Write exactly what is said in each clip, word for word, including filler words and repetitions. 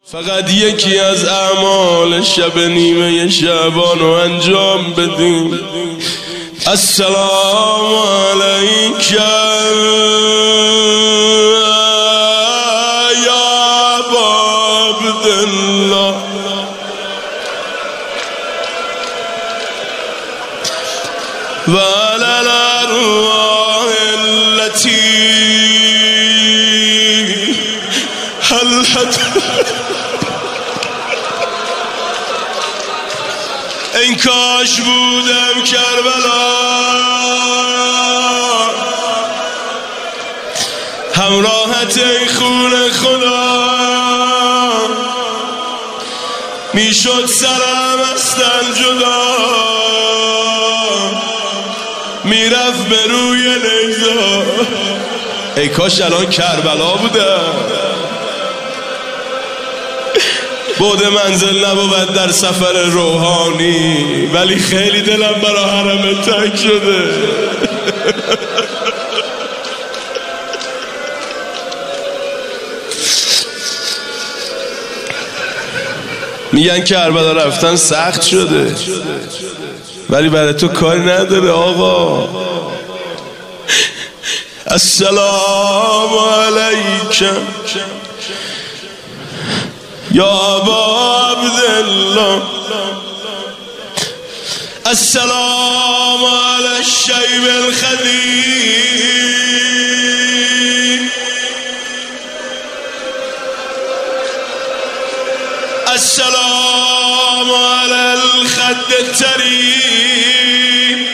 فقط یکی از اعمال شب نیمه شعبان رو انجام بدیم. السلام علیک یا ابا عبدالله و علی الارواح التي حلت. این کاش بودم کربلا همراهت ای خون خدا، میشد سرم از تن جدا، میرفت به روی نیزا. ای کاش الان کربلا بودم. بعد منزل نبود در سفر روحانی، ولی خیلی دلم برا حرم تنگ شده. میگن کربلا رفتن سخت شده، ولی برای تو کاری نداره آقا. السلام علیکم یا ابا عبدالله، السلام علی الشیب الخدیم، السلام علی الخد التریم،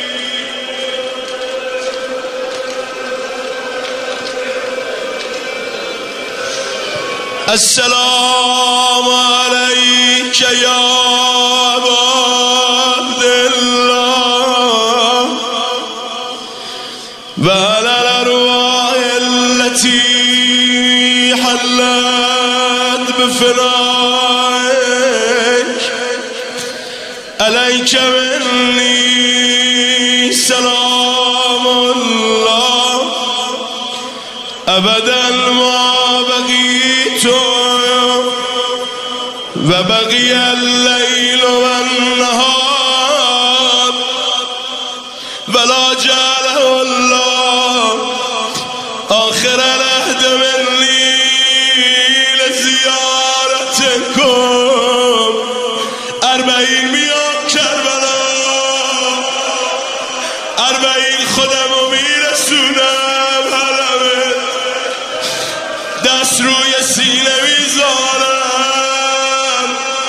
السلام علیک یا ابا عبدالله و علی الارواح التي حلت بفنائک، علیک منی سلام الله ابدا ما بقیت و بقی اللیل و النهار ولا جعله الله آخر العهد منی لزیارتکم. اربعین میام کربلا، اربعین خودمو میرسونم حرمه، دست روی سینه میذارم،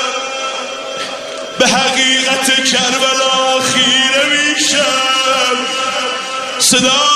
به حقیقت کربلا خیره میشم. صدا